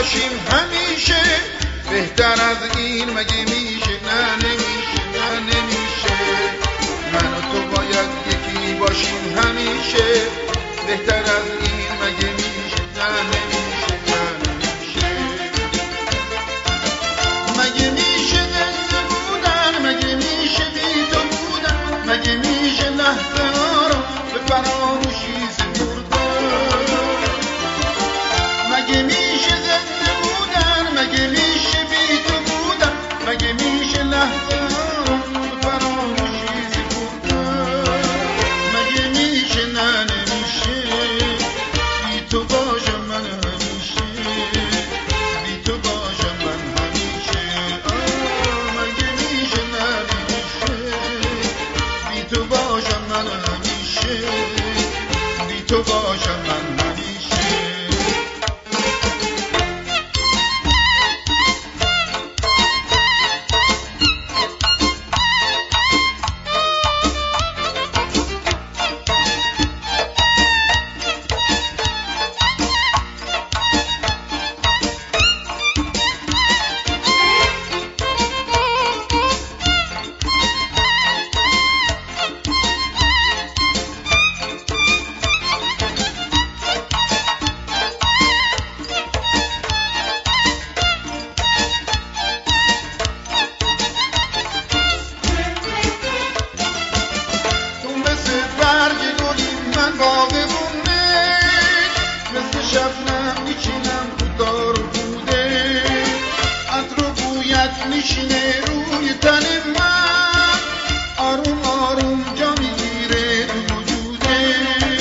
باشیم همیشه، بهتر از این مگه میشه؟ نه نمیشه، نه نمیشه. من و تو باید یکی باشیم همیشه، بهتر از این مگه میشه؟ نه نمیشه، نه نمیشه. مگه میشه زنده بودن، مگه میشه بی تو بودن، مگه میشه لحظه ها رو به فراموشی سپردن؟ مگه میشه زنده بودن، مگه میشه بی تو بودن، مگه میشه لحظه ها رو به فراموشی سپردن؟ مگه میشه؟ نه نمیشه. بی تو باشم من همیشه، بی تو باشم من همیشه. مگه میشه؟ نه نمیشه. بی تو باشم من همیشه، بی تو باشم من همیشه. من باغبونه مثل شبنم میچینم تو دار و بوده، عطر و بویت میشینه روی تن من، آروم آروم جا میگیره تو وجوده.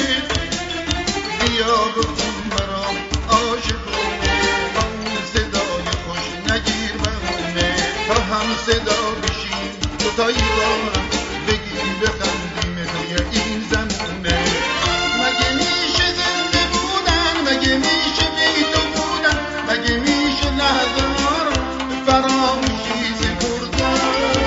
بیا بخون برام عاشقونه، با اون صدای خوش نگیر بمونه، تا هم صدا بشیم دوتایی با هم بگیم بخندیم توی این زمونه. مگه میشه زنده بودن، مگه میشه بی تو بودن، مگه میشه لحظه ها رو به فراموشی سپردن؟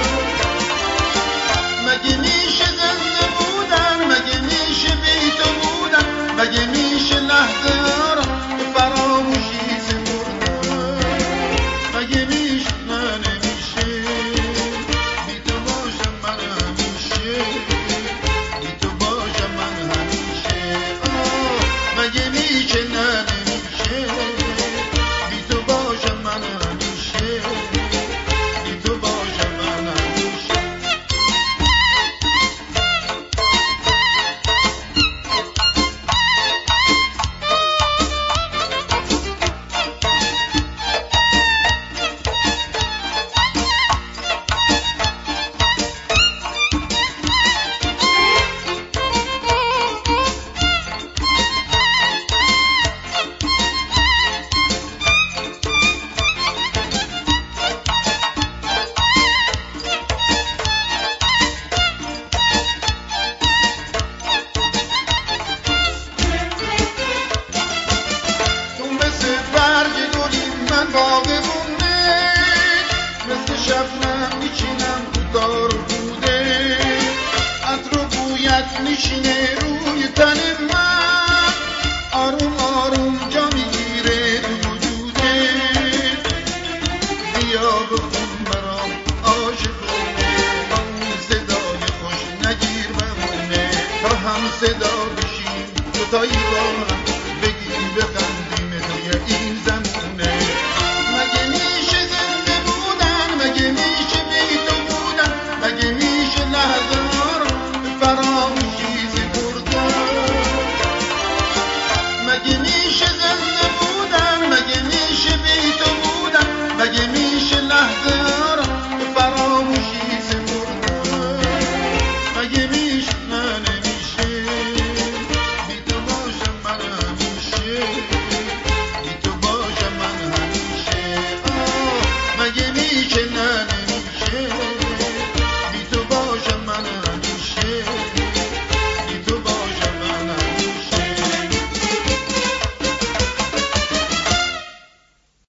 مگه میشه زنده بودن، مگه میشه بی تو بودن، مگه میشه لحظه ها رو به فراموشی سپردن؟ مگه میشه؟ نه نمیشه. بی تو باشم من همیشه، بی تو باشم من همیشه. مگه میشه؟ نه نمیشه. بی تو باشم من همیشه، بی تو باشم من همیشه. من باغبونه مثل شبنم میچینم تو دار و بوده، عطر و بویت میشینه روی تن من، آروم آروم جا میگیره تو وجوده. بیا بخون برام عاشقونه، با اون صدای خوش نگیر بمونه، تا هم صدا بشیم دوتایی با هم بگیم بخندیم توی این زمین.